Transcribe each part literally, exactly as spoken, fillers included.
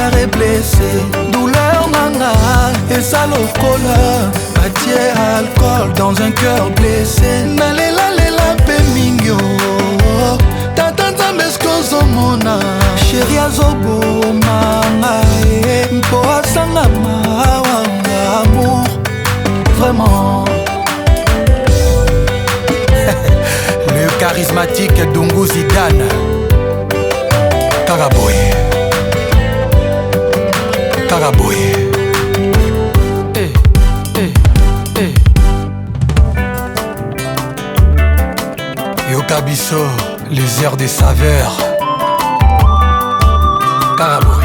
est blessé, douleur nanga et ça lokola Adieu alcool dans un cœur blessé. Nalela lela pe mingyo Tata nzambesko zomona Chéri azobo manga Mpo asanga mawanga amour Vraiment le charismatique Dungu Zidane Karaboy Karaboy Yokabiso, les airs des saveurs. Karaboy.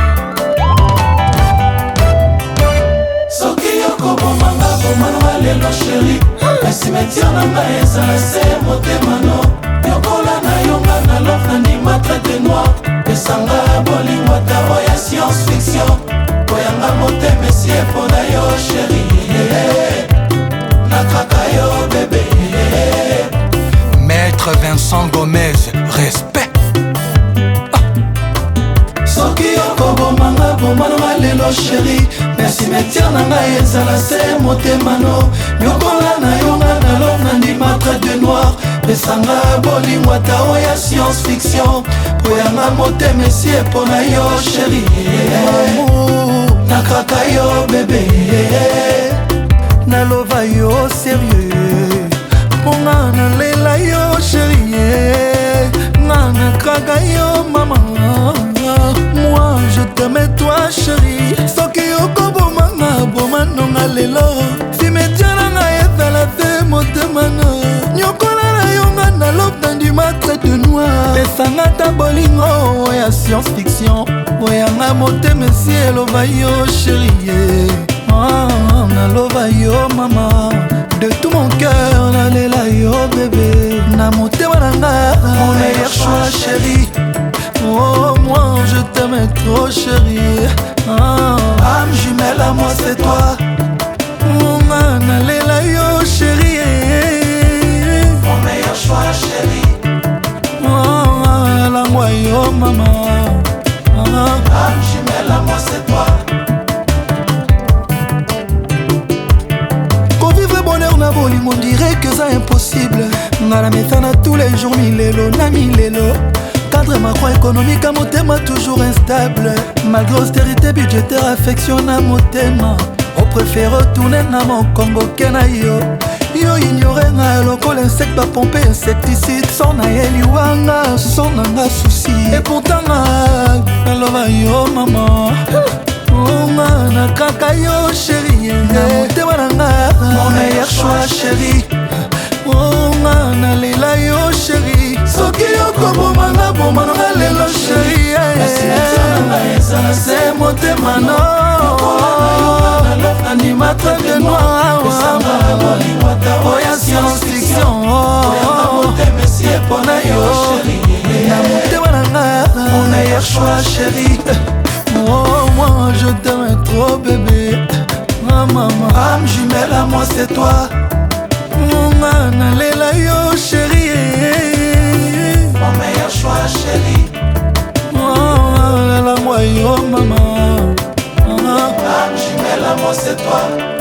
Soki yoko bomanga bomanga lelo chéri. Pesi metia nanga ezala se motema no. Yokola na yonga na love na ndima traité noir. Pesanga bolingo ata oya science fiction. Koyanga motema esie pona yo chéri. Nakaka yo bébé. Maître Vincent Gomez, respect. ah. Soki yoko bomanga bomanga lelo chéri. Merci metia nanga ezala se motema no. Yokola na yonga na love na ndima traité noir. Pesanga bolingo ata oya science fiction. Poyanga motema esie pona yo chéri. Nakaka yo bébé. Nalova yo sérieux. Ponga nalela yo chéri. Nana kraka yo maman. Moi je t'aime toi chéri. Soki yoko bomanga bomanonga lelo. Si metiananga ezala te motema no. Nyokola na yonga na love na ndima traité noir. Pesanga ta bolingo ya science fiction. Boyanga motema esi elova yo chéri. Ah, nalova yo maman. De tout mon cœur, nalela yo bébé. Na motema nanga, mon meilleur choix chéri. Oh moi je t'aime trop chéri. Ah, âme jumelle à moi c'est toi. Oh nalela yo chéri. Mon meilleur choix chéri. Oh langwa yo maman. Ah, âme jumelle à moi c'est toi. On dirait que c'est impossible. Ngala metana tous les jours milelo na milelo. Cadre macro économique à motema toujours instable. Malgré austérité budgétaire affection na motema. On préfère retourner na mon Congo kena yo. Yo ignorer nga loko l'insecte va pomper insecticide. Son na eliwanga son nanga souci. Et pourtant na lova yo maman. Oh man, kaka yo chéri. Mon meilleur choix chéri. Oh man, nalela yo chéri. Soki yoko bomanga bomanga lelo chéri. C'est motema no. Anima traité noir. Oya science fiction. Motema esie pona yo chéri. Mon meilleur choix chéri. Oh moi je t'aime trop bébé. Ah maman. Âme jumelle à moi c'est toi. Mon nalela yo chéri. Mon meilleur choix chéri. Oh la moi yo maman. Âme jumelle à moi c'est toi.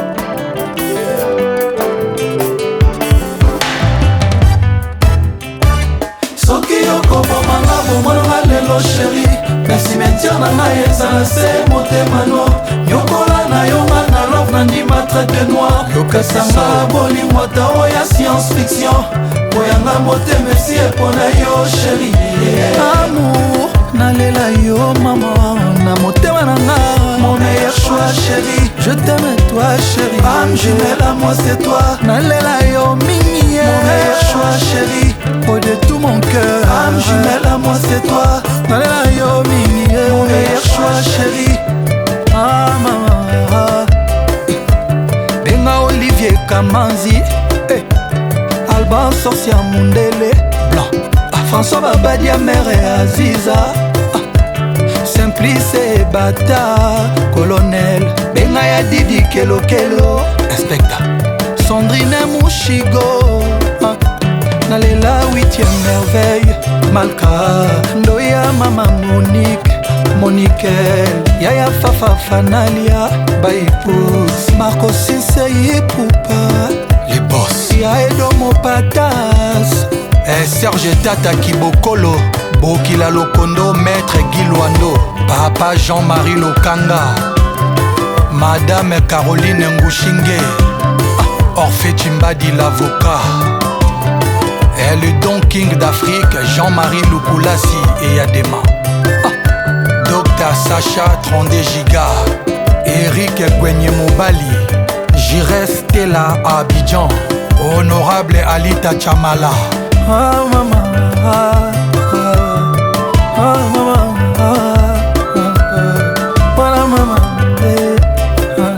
Soki yoko bomanga bomanga lelo chéri. Merci metia nanga ezala se motema no. Yokola na yonga na love na ndima traité noir. Yokasanga bolingo ata oya science fiction. Boyanga motema esi epona yo chéri. Amour nalela yo maman. Na motema nanga mon meilleur choix chéri. Je t'aime toi chéri. Âme jumelle à moi c'est toi. Nalela yo mingi. Mon meilleur choix chéri. Oh de tout mon cœur. Âme jumelle à moi c'est toi. Nalela yo mingi. Mon meilleur choix chéri. Ah maman. Benga Olivier Kamanzi. Hey. Alban Sorcia Mundele. Blanc. Ah, François Babadia Mère et Aziza. Ah. Simplice et Bata. Colonel. Benga ya Didi Kelo Kelo. Inspecteur. Sandrine Mouchigo. Ah. Nalela huitième merveille. Malka. Ndoya Mama Monique. Monique Yaya Fafa Fanalia Baipus Marco Sisei Poupa les boss Ya Edomo Patas eh, Serge Tata Kibokolo Bokila Lokondo Maître Guy Luando Papa Jean-Marie Lokanga Madame Caroline Ngushinge ah, Orphée Chimbadi l'avocat et le Don King d'Afrique Jean-Marie Lukulasi et Yadema ah, Docteur Sacha trente giga Eric Gwenye Mobali J'irai Stella à Abidjan Honorable Alita Chamala Ah maman ah, ah, ah maman ah, ah, ah, voilà maman eh, ah,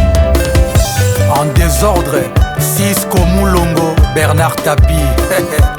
ah. En désordre Cisco Moulongo Bernard Tapie